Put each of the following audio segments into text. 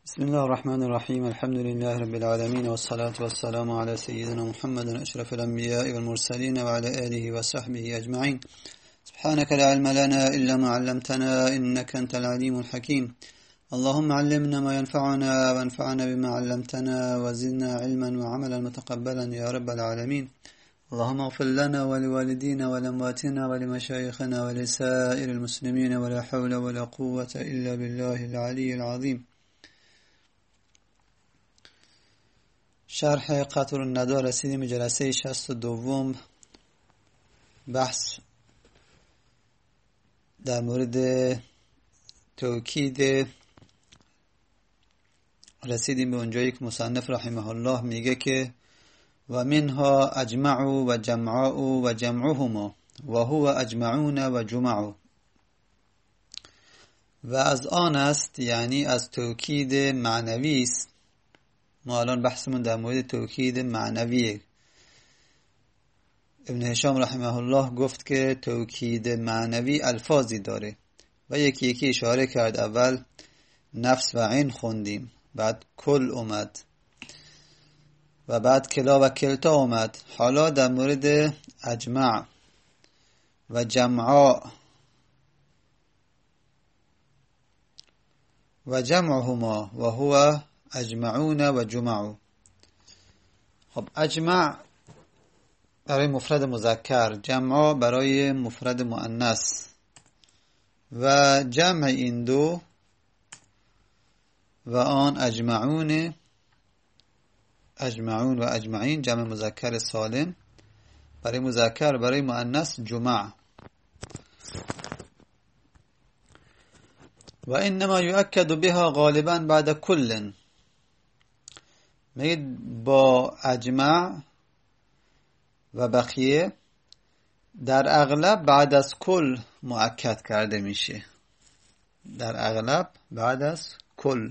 بسم الله الرحمن الرحيم الحمد لله رب العالمين والصلاة والسلام على سيدنا محمد أشرف الأنبياء والمرسلين وعلى آله وصحبه أجمعين. سبحانك لا علم لنا إلا ما علمتنا إنك أنت العليم الحكيم. اللهم علمنا ما ينفعنا وانفعنا بما علمتنا وزدنا علما وعملا متقبلا يا رب العالمين. اللهم اغفر لنا ولوالدينا ولأمواتنا ولمشايخنا ولسائر المسلمين ولا حول ولا قوة إلا بالله العلي العظيم. شرح قطر الندى رسیدیم جلسه 62 بحث در مورد توکید رسیدیم به اونجایی که مصنف رحمه الله میگه که و منها اجمعوا و جمعوا و جمعهما و هو اجمعون و جمعوا، و از آن است، یعنی از توکید معنوی است. ما الان بحثمون در مورد توکید معنویه. ابن هشام رحمه الله گفت که توکید معنوی الفاظی داره و یکی یکی اشاره کرد. اول نفس و عین خوندیم، بعد کل اومد و بعد کلا و کلتا اومد. حالا در مورد اجمع و جمعا و جمعهما و هو اجمعون و جمعوا. خب اجمع برای مفرد مذکر، جمعا برای مفرد مؤنث، و جمع این دو و آن اجمعون و اجمعین جمع مذکر سالم، برای مذکر برای مؤنث جمع. و انما یؤکد بها غالبا بعد کل، با اجمع و بقیه در اغلب بعد از کل مؤکد کرده میشه، در اغلب بعد از کل.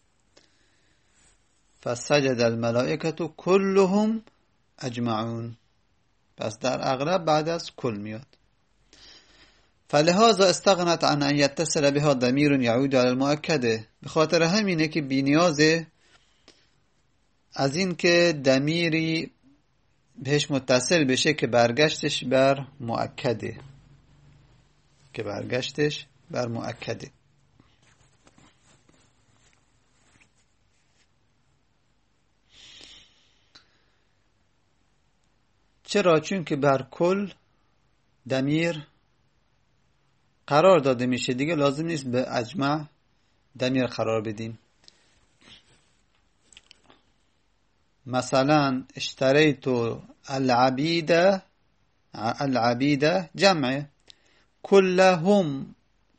فسجد الملائکه كلهم اجمعون، پس در اغلب بعد از کل میاد. فلهذا استغنت عن ان يتصل بها ضمیر يعود على المؤکده، به خاطر همینه که بی‌نیازه از این که ضمیری بهش متصل بشه که برگشتش بر مؤکده، چرا؟ چون که بر کل ضمیر قرار داده میشه، دیگه لازم نیست به اجمع ضمیر قرار بدیم. مثلا اشتریت العبید جمع کلهم،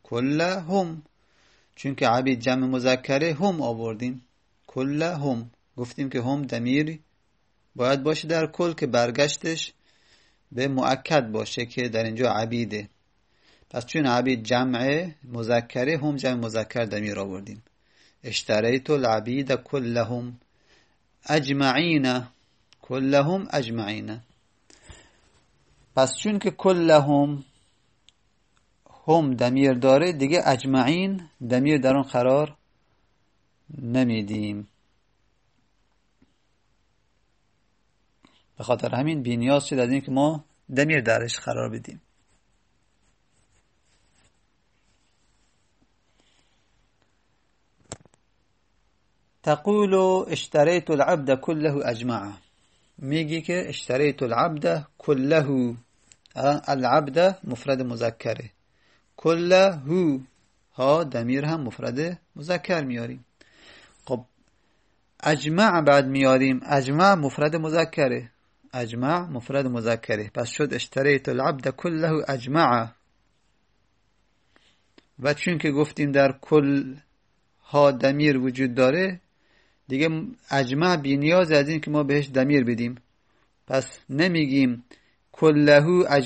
چون که عبید جمع مذکره هم آوردیم، کلهم گفتیم که هم ضمیری باید باشه در کل که برگشتش به مؤکد باشه که در اینجا عبیده. پس چون عبید جمع مذکره، هم جمع مذکر ضمیر آوردیم. اشتریت العبید کلهم اجمعین، کلهم اجمعین. پس چون که کلهم هم ضمیر داره، دیگه اجمعین ضمیر در اون قرار نمیدیم. به خاطر همین بی‌نیاز شد از این که ما ضمیر درش قرار بدیم. تقول اشتریت العبد كله اجمع، میگی که اشتریت العبد كله، العبد مفرد مذکره، كله ها ضمیر هم مفرد مذکر میاریم. خب اجمع بعد میاریم، اجمع مفرد مذکره، پس شد اشتریت العبد كله اجمع. و چون که گفتیم در کل ها ضمیر وجود داره، دیگه اجمع بی نیاز از این که ما بهش ضمیر بدیم. پس نمیگیم کله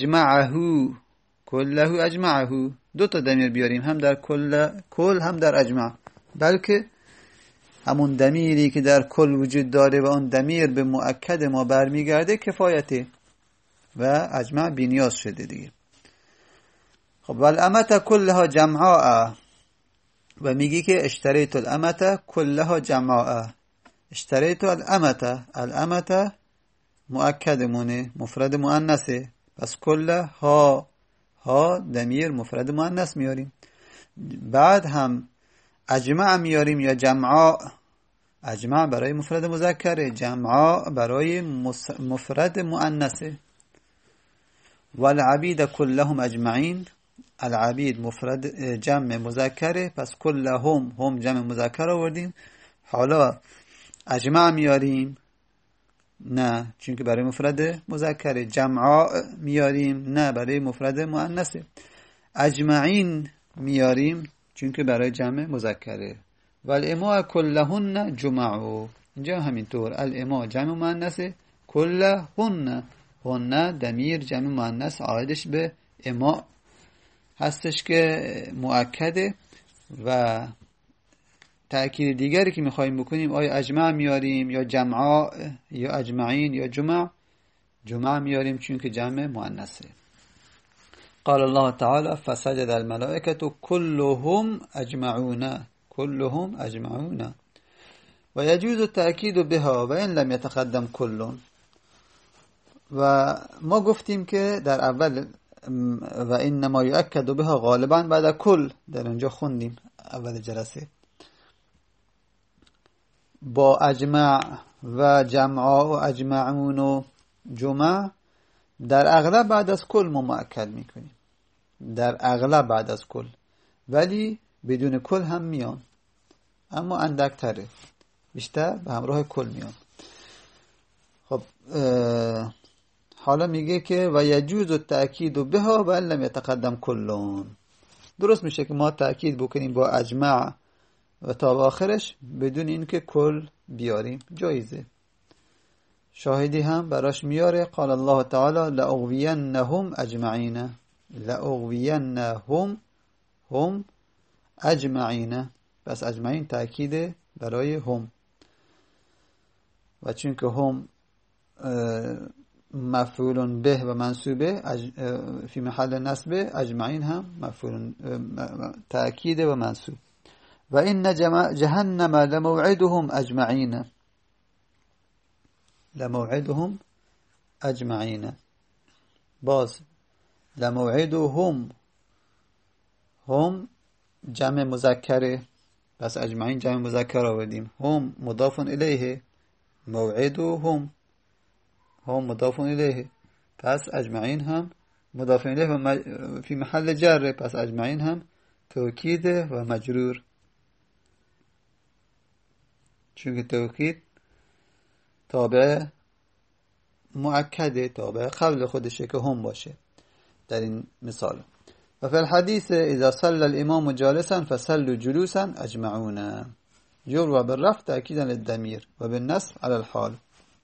اجمعه، دو تا ضمیر بیاریم، هم در کل هم در اجمع، بلکه همون ضمیری که در کل وجود داره و اون ضمیر به مؤکد ما برمیگرده کفایته و اجمع بی نیاز شده دیگه. خب والامه کلها جمعاء، و میگی که اشتریت الامه کلها جماعه. اشتریت الامه مؤکدمونه، مفرد مؤنثه، پس کلها ضمیر مفرد مؤنث میاریم. بعد هم اجمع میاریم یا جمعاء. اجمع برای مفرد مذکره، جمعاء برای مفرد مؤنثه. والعبید كلهم اجمعین، العبید مفرد جمع مذکره، پس کلهم هم جمع مذکر آوردیم. حالا اجمع میاریم؟ نه، چون که برای مفرد مذکره. جمعاء میاریم؟ نه، برای مفرد مؤنثه. اجمعین میاریم چون که برای جمع مذکره. والاماء كلهن جمعوا، اینجا همینطور الاماء جمع مؤنثه، كلهن هن ضمیر جمع مؤنث عایدش به اماء هستش که مؤکده. و تأکید دیگری که میخوایم بکنیم، آیا اجمع میاریم یا جمعاء یا اجمعین یا جمع میاریم چون که جمع مؤنثه. قال الله تعالى فسجد الملائكة كلهم اجمعون و يجوز التأكيد بها و ان لم يتقدم كل. و ما گفتیم که در اول و انما يؤكد بها غالبا بعد کل، در اینجا خوندیم اول جلسه. با اجمع و جمعا و اجمعون و جمع در اغلب بعد از کل ما مؤکد میکنیم، در اغلب بعد از کل، ولی بدون کل هم میان، اما اندکتره، بیشتر به همراه کل میان. خب حالا میگه که و یجوز التأکید بها و ان لم یتقدم کلون. درست میشه که ما تأکید بکنیم با اجمع و تا آخرش بدون اینکه کل بیاریم، جایزه. شاهدی هم براش میاره، قال الله تعالی لأغوینهم اجمعین، لأغوینهم هم اجمعین، پس اجمعین تأکید برای هم. و چون که هم مفعول به و منصوبه فی محل نصب، اجمعین هم مفعول تأکید و منصوب. و این جهنم لموعدهم اجمعین، لموعدهم اجمعین، باز لموعدهم هم جمع مذکره، پس اجمعین جمع مذکر آوردیم. هم مضاف الیه، موعدهم هم مضاف الیه، پس اجمعین هم مضاف الیه و فی محل جر، پس اجمعین هم توکید و مجرور، چون که توکید تابع مؤکده، تابع قبل خودشه که هم باشه در این مثال. و فی الحدیث اذا صلى الامام جالسا فصلوا جلوسا اجمعون، يروى بالرفع تأكيدا للضمير و بالنصب على الحال.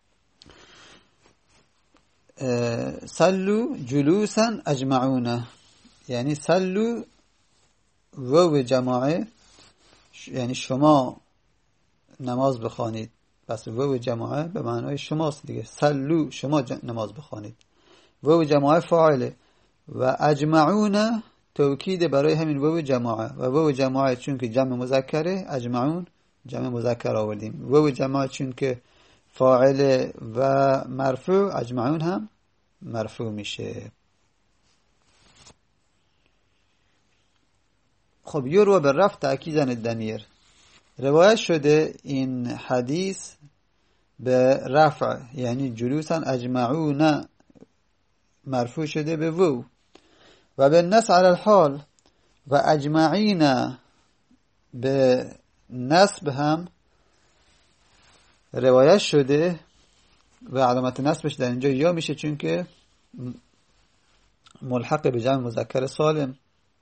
صلوا جلوسا اجمعون یعنی صلوا و جماعه، یعنی شما نماز بخوانید، پس و جماعه به معنای شماست دیگه. صلوا شما نماز بخوانید، و جماعه فاعله، و اجمعون توکید برای همین و جماعه. و جماعه چون که جمع مذکره، اجمعون جمع مذکر آوردیم. و جماعه چون که فاعل و مرفوع، اجمعون هم مرفوع میشه. خب یروى بالرفع تأکیدا للضمیر، روایت شده این حدیث به رفع، یعنی جلوسا اجمعون مرفوع شده به و به نصب علی الحال، و اجمعین به نصب هم روایت شده و علامت نصبش در اینجا یا میشه چون که ملحق به جمع مذکر سالم.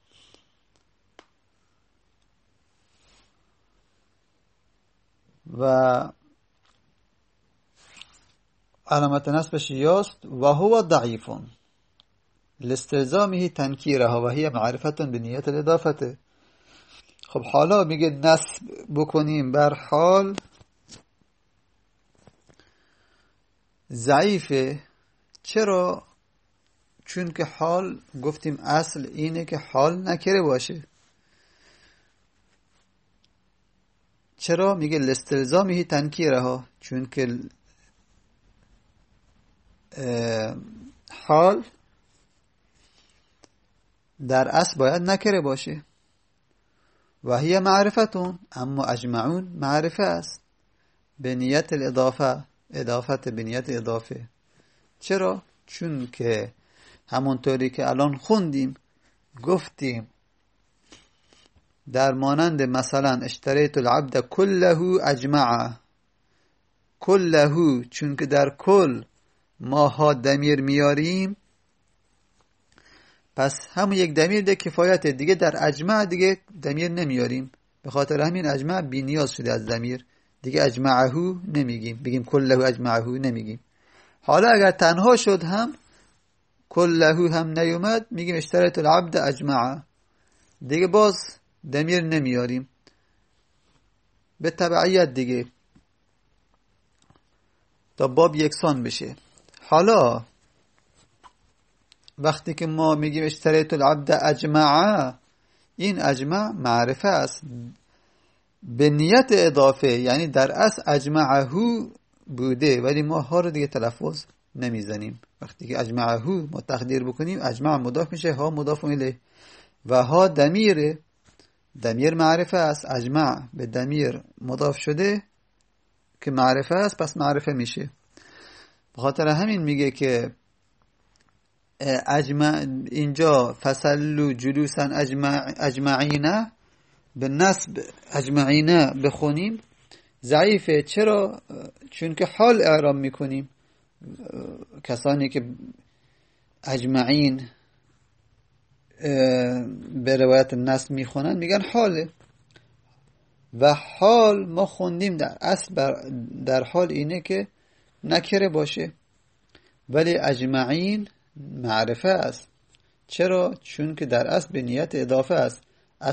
و علامت نصبش یاست و هو ضعیف لاستلزامه تنکیرها و هی معرفة بنیت الاضافه. خب حالا میگه نصب بکنیم بر حال، ضعیفه. چرا؟ چون که حال گفتیم اصل اینه که حال نکره باشه. چرا؟ میگه لاستلزامه تنکیرها، چون که حال در اصل باید نکره باشه. و هی معرفتون، اما اجمعون معرفه است به نیت الاضافه، اضافت به نیت اضافه. چرا؟ چون که همونطوری که الان خوندیم گفتیم در مانند مثلا اشتریت العبد کله اجمع، کله، چون که در کل ما ها دمیر میاریم، پس همون یک دمیر ده کفایت، دیگه در اجمع دیگه دمیر نمیاریم، به خاطر همین اجمع بی نیاز شده از دمیر، دیگه اجمعه نمیگیم، بگیم کله اجمعه نمیگیم. حالا اگر تنها شد هم کله هم نیومد، میگیم اشتریت العبد اجمع، دیگه باز دمیر نمیاریم به تبعیت دیگه، تا باب یکسان بشه. حالا وقتی که ما میگیم اشتریت العبد اجمع، این اجمع معرفه است به نیت اضافه، یعنی در اصل اجمعه بوده ولی ما ها رو دیگه تلفظ نمیزنیم. وقتی که اجمعه ما تقدیر بکنیم، اجمع مضاف میشه، ها مضاف الیه و ها دمیره، دمیر معرفه است، اجمع به دمیر مضاف شده که معرفه است، پس معرفه میشه. به خاطر همین میگه که اجمع اینجا فصلوا جلوسا اجمعین، به نصب اجمعین بخونیم ضعیفه. چرا؟ چون که حال اعراب میکنیم، کسانی که اجمعین به روایت نصب میخونن میگن حاله، و حال ما خوندیم در اصل در حال اینه که نکره باشه، ولی اجمعین معرفه است. چرا؟ چون که در اصل به نیت اضافه است،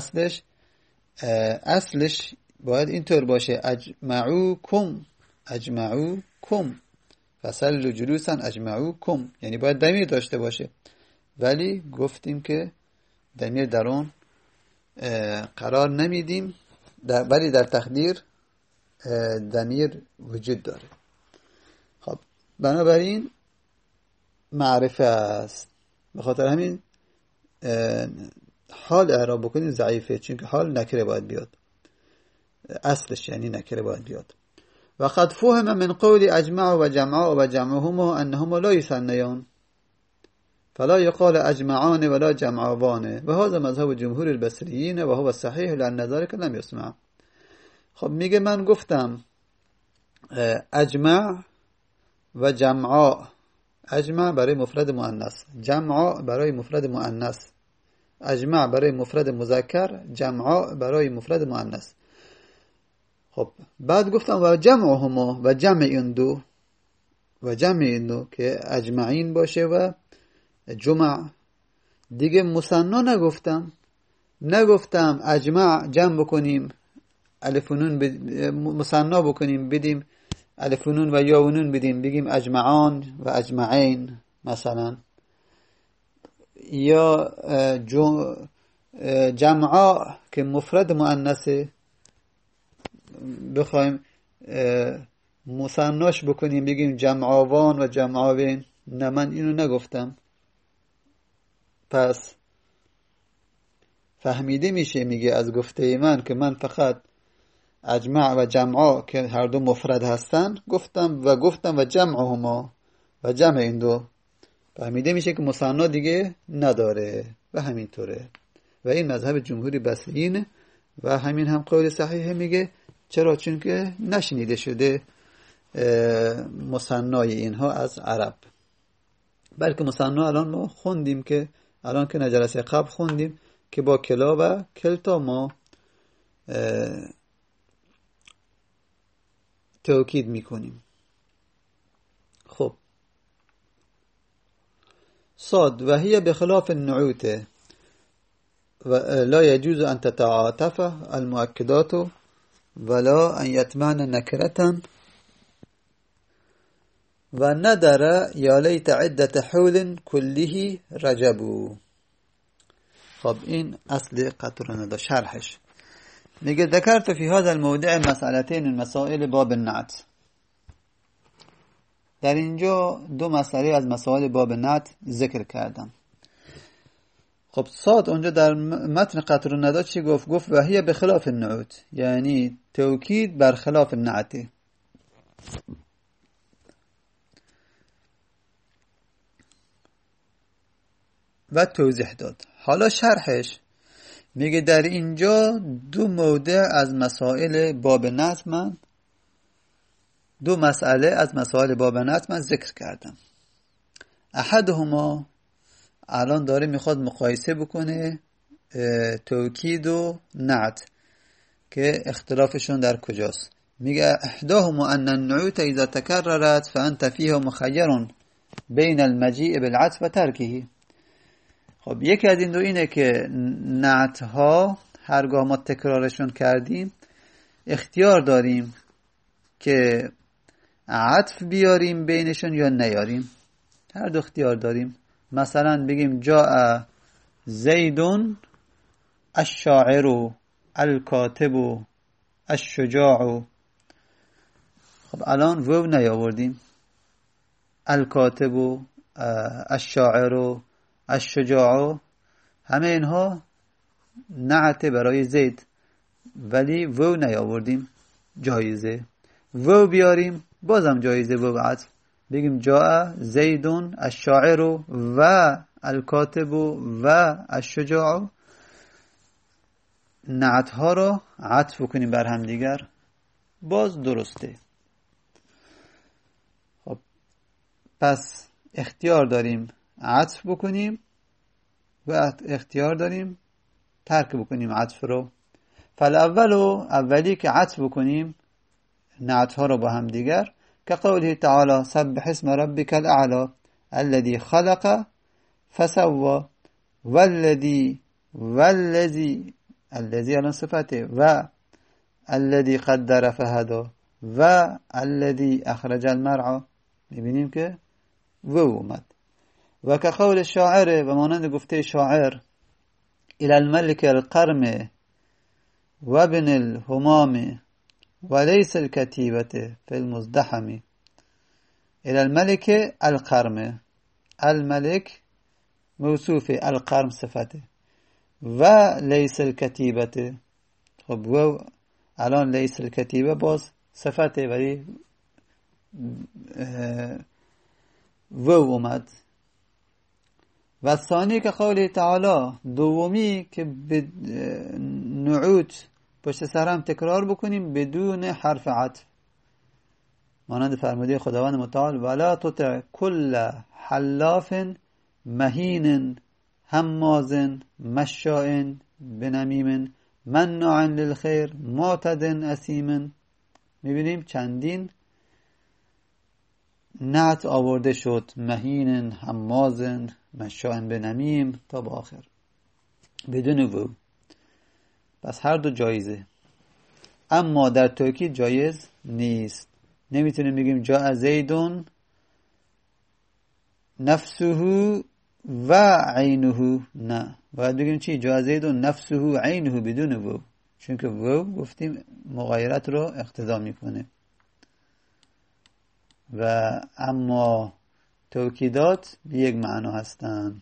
اصلش باید اینطور باشه اجمعوکم، اجمعوکم فصلوا جلوسا اجمعوکم، یعنی باید دمیر داشته باشه، ولی گفتیم که دمیر در اون قرار نمیدیم، ولی در تقدیر دمیر وجود داره. خب بنابراین معرفه است، به خاطر همین حال اعراب بکنیم ضعیفه، چون که حال نکره باید بیاد، اصلش یعنی نکره باید بیاد. و قد فهم من قول اجمع و جمع و جمعهما انهما لا يثنيان فلا يقال اجمعان ولا جمعوان و هذا مذهب جمهور البصريين و هو الصحيح لان ذلك لم يسمع. خب میگه من گفتم اجمع و جمع، اجمع برای مفرد مؤنث، جمع برای مفرد مؤنث، اجمع برای مفرد مذکر، جمع برای مفرد مؤنث. خب بعد گفتم و جمعهما، و جمع این دو، و جمع این دو که اجمعین باشه و جمع، دیگه مثنا نگفتم اجمع جمع بکنیم الف و نون مثنا بکنیم بدیم الف و نون و یا و نون بدیم بگیم اجمعان و اجمعین مثلا، یا جمع که مفرد مؤنثه بخوایم مثناش بکنیم بگیم جمعوان و جمعوین. نه، من اینو نگفتم. پس فهمیده میشه میگه از گفته من که من فقط اجمع و جمع که هر دو مفرد هستن گفتم و جمعهما و جمع این دو، فهمیده میشه که مثنا دیگه نداره و همینطوره. و این مذهب جمهوری بصریین و همین هم قول صحیح میگه. چرا؟ چون که نشنیده شده مثنای اینها از عرب، بلکه مثنا الان ما خوندیم که الان که جلسه قبل خوندیم که با کلا و کلتا ما توکید میکنیم. خب صاد و هي بخلاف النعوت و لا يجوز ان تتعاطف المؤكدات ولا ان يتمعن نكرة و ندر یا لیت عدت حول کله رجبو. خب این اصل قطر ندا شرحش. میگه ذکرت فی هذا الموضع مسئلتين من مسائل باب النعت. در اینجا دو مسئله از مسائل باب نعت ذکر کردم. خب صاد اونجا در متن قطر الندى چی گفت؟ گفت و هی بخلاف النعوت، یعنی توکید بر خلاف النعت. و توضیح داد. حالا شرحش میگه در اینجا دو موضع از مسائل باب نعت من دو مسئله از مسائل باب نعت من ذکر کردم. احدهما الان داره میخواد مقایسه بکنه توکید و نعت که اختلافشون در کجاست. میگه احداهما ان النعوت اذا تكررت فانت فيه مخير بين المجيء بالعطف و ترکه. خب یکی از این دو اینه که نعت ها هرگاه ما تکرارشون کردیم اختیار داریم که عطف بیاریم بینشون یا نیاریم. هر دو اختیار داریم. مثلا بگیم جاء زیدون الشاعر الکاتب الشجاع. خب الان وو نیاوردیم. الکاتب الشاعر الشجاع همه اینها نعت برای زید، ولی وو نیاوردیم. جایزه وو بیاریم بازم جایزه وو عطف. بگیم جاء زیدون الشاعر و الکاتب و الشجاع. نعت ها رو عطف کنیم بر هم دیگر باز درسته. خب پس اختیار داریم عطف بکنیم و اختیار داریم ترک بکنیم عطف رو. اولی که عطف بکنیم نعت ها رو با هم دیگر که قوله تعالی سبح اسم ربک الاعلی الذي خلق فسوى والذي الان صفته و الذي قدر فهدى و الذي اخرج المرعى. میبینیم که و اومد. و که قول شاعر و مانند گفته شاعر الى الملك القرم و ابن الهمام وليس الكتيبة في المزدحم. الى الملك القرم، الملك موصوف، القرم صفته و ليس الكتيبة. خب و الان ليس الكتيبة باز صفته ولی و اومد. و ثانی که قوله تعالی دومی که به نعوت پشت سر هم تکرار بکنیم بدون حرف عطف، مانند فرموده خداوند متعال ولا تطع كل حلاف مهین هماز مشاء بنمیم مناع للخیر معتد اثیم. میبینیم چندین نعت آورده شد، مهین هماز مشاء بنمیم تا به آخر بدون وو. پس هر دو جایزه، اما در توکید جایز نیست. نمیتونیم بگیم جاء زیدون نفسه و عینه، نه، باید بگیم چی؟ جاء زیدون نفسه عینه بدون وو، چون که وو گفتیم مغایرت رو اقتضا میکنه. و اما توکیدات به یک معنا هستن.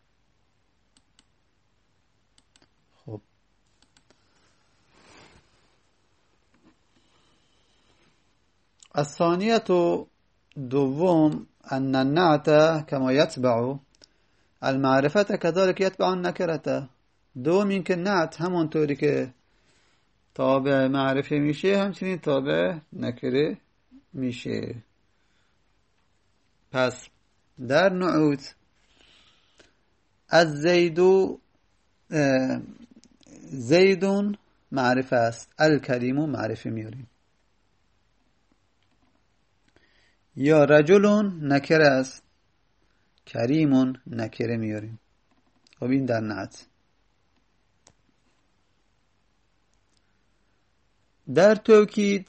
خب الثانیه دوم ان النعت كما يتبع المعرفه كذلك يتبع النكره. دوم این که نعت همونطوری که تابع معرفه میشه همچنین تابع نکره میشه. پس در نعوت از زیدون معرفه است، الکریم معرفه میاریم، یا رجلون نکره است، کریمون نکره میاریم. خب این در نعت. در توکید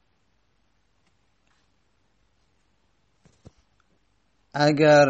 اگر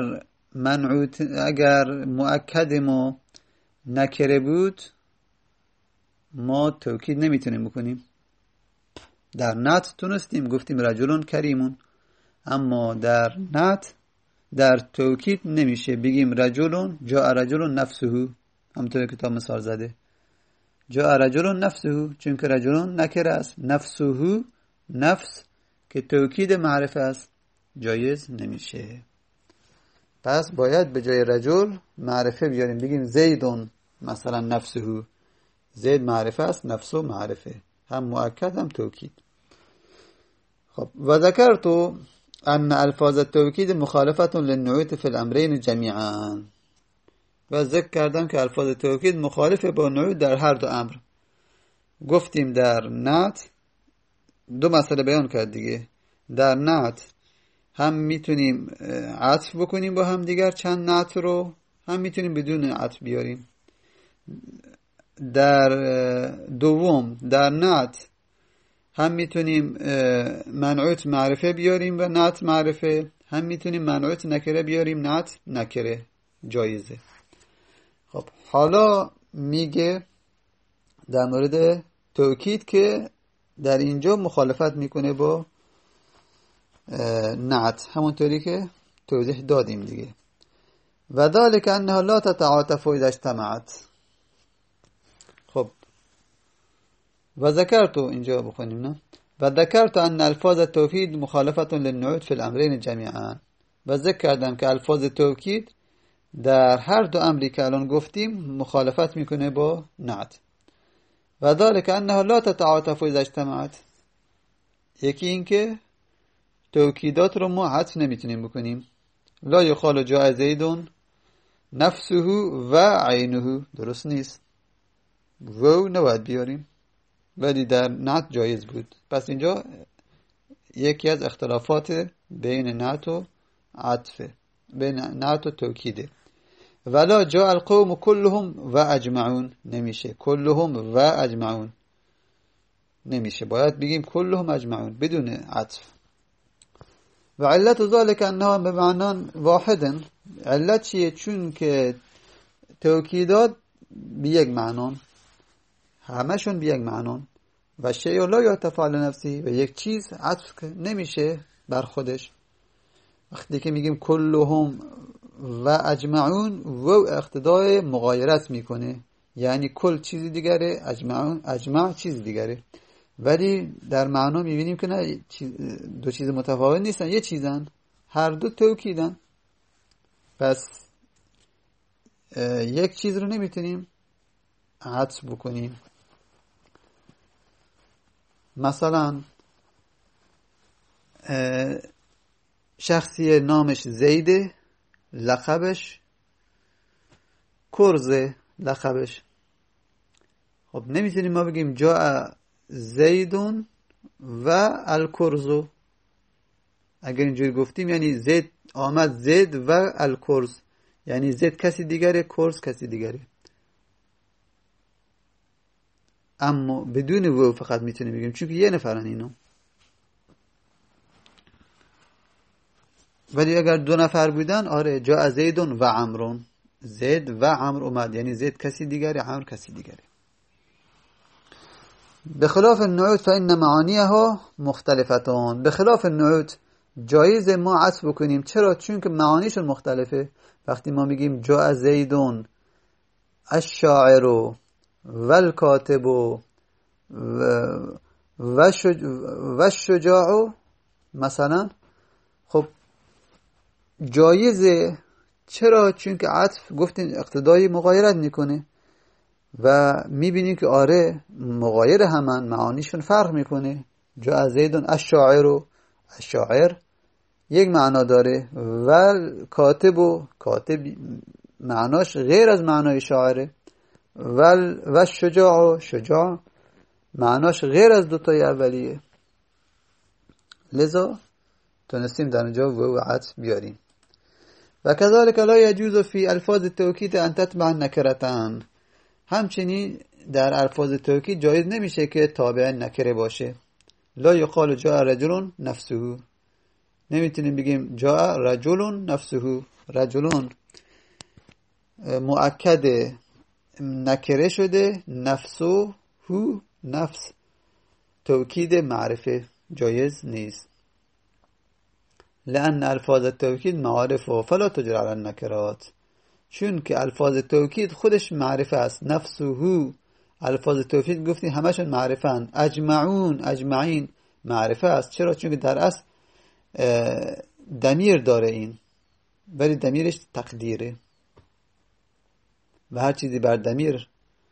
مؤکد ما نکره بود ما توکید نمیتونیم بکنیم. در نعت تونستیم، گفتیم رجلون کریمون، اما در نعت در توکید نمیشه بگیم رجلون جاء رجلون نفسه، همونطور که کتاب مثال زده جاء رجلون نفسه، چون که رجلون نکره است، نفسه نفس که توکید معرفه است جایز نمیشه. پس باید به جای رجل معرفه بیاریم، بگیم زیدون مثلا نفسه، زید معرفه است، نفسه معرفه، هم مؤکد هم توکید. خب و ذکرت ان الفاظ التوکید مخالفه للنعوت فی الامرین جمیعا، و ذکر کردم که الفاظ توکید مخالفه با نعوت در هر دو امر. گفتیم در نعت دو مسئله بیان کرد دیگه، در نعت هم میتونیم عطف بکنیم با هم دیگر چند نعت رو، هم میتونیم بدون عطف بیاریم. در دوم در نعت هم میتونیم منعوت معرفه بیاریم و نعت معرفه، هم میتونیم منعوت نکره بیاریم نعت نکره، جایزه. خب حالا میگه در مورد توکید که در اینجا مخالفت میکنه با نعت، همونطوری که توضیح دادیم دیگه. و ذلك انها لا تتعاطف اذا اجتمعت. خب و ذکرت، اینجا بخونیم نه، و ذکرت ان الفاظ التوکید مخالفه للنعوت فی الامرین جمیعا، و ذکر کردم که الفاظ توکید در هر دو امری که الان گفتیم مخالفت میکنه با نعت. و ذلك انها لا تتعاطف اذا اجتمعت، یکی این که توکیدات رو ما عطف نمیتونیم بکنیم. لا یقال جاء زیدون نفسه و عینه، درست نیست، و نباید بیاریم، ولی در نعت جایز بود. پس اینجا یکی از اختلافات بین نعت و عطفه، بین نعت و توکیده. ولا جاء القوم كلهم و اجمعون، نمیشه كلهم و اجمعون نمیشه، باید بگیم كلهم اجمعون بدون عطف. و علت ذلك انها بمعنى واحد، علت چیه؟ چون که توکیدات به یک معنان، همشون به یک معنان، و شیء لا یعطف علی نفسه، و یک چیز عطف نمیشه بر خودش. وقتی که میگیم كلهم و اجمعون، و اقتضای مغایرت میکنه، یعنی کل چیز دیگره، اجمع چیز دیگره، ولی در معنا میبینیم که نه، دو چیز متفاوت نیستن، یه چیزن، هر دو توکیدن. پس یک چیز رو نمیتونیم عطف بکنیم. مثلا شخصی نامش زیده، لقبش کرزه، لقبش. خب نمیتونیم ما بگیم جاء زیدون و الکرزو. اگر اینجوری گفتیم یعنی زید آمد، زید و الکرز، یعنی زید کسی دیگره، کرز کسی دیگره. اما بدون و فقط میتونیم بگیم، چون که یه نفرن اینو. ولی اگر دو نفر بودن، آره جاء زیدون و عمرون، زید و عمر اومد، یعنی زید کسی دیگره، عمر کسی دیگره. بخلاف النعوت فإن معانیها مختلفتان. بخلاف النعوت جایز ما عطف بکنیم. چرا؟ چون که معانیشون مختلفه. وقتی ما میگیم جاء زیدون الشاعر و الکاتب و الشجاع مثلا، خب جایزه. چرا؟ چون که عطف گفتین اقتضای مغایرت میکنه و میبینیم که آره مغایر همن، معانیشون فرق میکنه. جاء زیدون الشاعر، الشاعر یک معنا داره، و کاتب معناش غیر از معنای شاعره، و الشجاع، شجاع معناش غیر از دوتای اولیه. لذا تونستیم در اینجا و عطف بیاریم. و كذلك لا يجوز في الفاظ التوكيد ان تتبع نکرتان. همچنین در الفاظ توکید جایز نمیشه که تابع نکره باشه. لا یقال جاء رجل نفسه، نمیتونیم بگیم جاء رجل نفسه. رجلون مؤکد نکره شده، نفسه هو نفس توکید معرفه جایز نیست. لأن الفاظ التوکید معارف و فلا تجر علی النکرات، چون که الفاظ توکید خودش معرفه است. نفس و هو الفاظ توکید گفتیم همشون معرفه هن. اجمعون اجمعین معرفه است. چرا؟ چون که در اصل ضمیر داره این، ولی ضمیرش تقدیره و هر چیزی بر ضمیر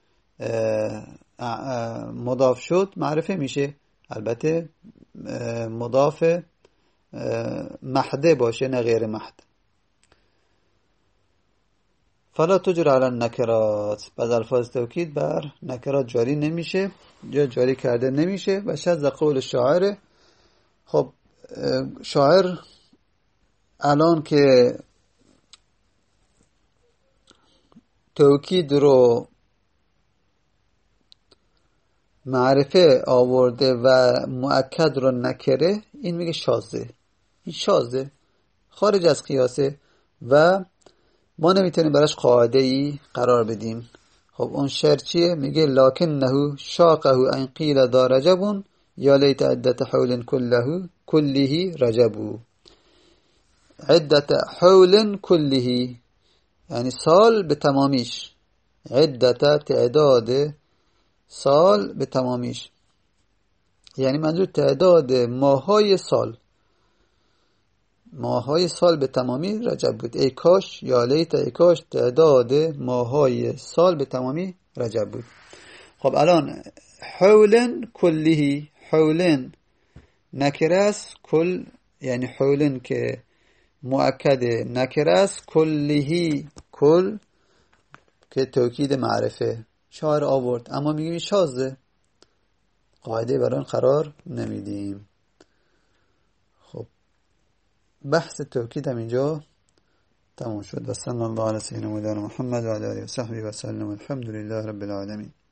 مضاف شد معرفه میشه. البته مضاف محده باشه نه غیر محد. فلا تجر علی النکرات، بعد الفاظ توکید بر نکرات جاری نمیشه یا جاری کرده نمیشه و شذ قول شاعر. خب شاعر الان که توکید رو معرفه آورده و مؤکد رو نکره، این میگه شاذه. این شاذه، خارج از قیاسه و ما نمیتونیم براش قاعده ای قرار بدیم. خب اون شعر چیه؟ میگه لکنه شاقه ان قیل دا رجب یا لیت عدت حول کله رجب. عدت حول کله یعنی سال به تمامیش، عدت تعداد سال به تمامیش، یعنی منظور تعداد ماهای سال، ماهای سال به تمامی رجب بود. ای کاش، یا لیت، ای کاش تعداد ماهای سال به تمامی رجب بود. خب الان حولن کلیهی، حولن نکره است، کل یعنی حولن که مؤکد نکره است، کلیهی کل که توکید معرفه شاعر آورد، اما میگیم شاذه، قاعده برای اون قرار نمیدیم. خب بحث توکید هم اینجا تمام شد. و صلی الله علی سیدنا محمد و علی آله و صحبه و سلم. الحمد لله رب العالمین.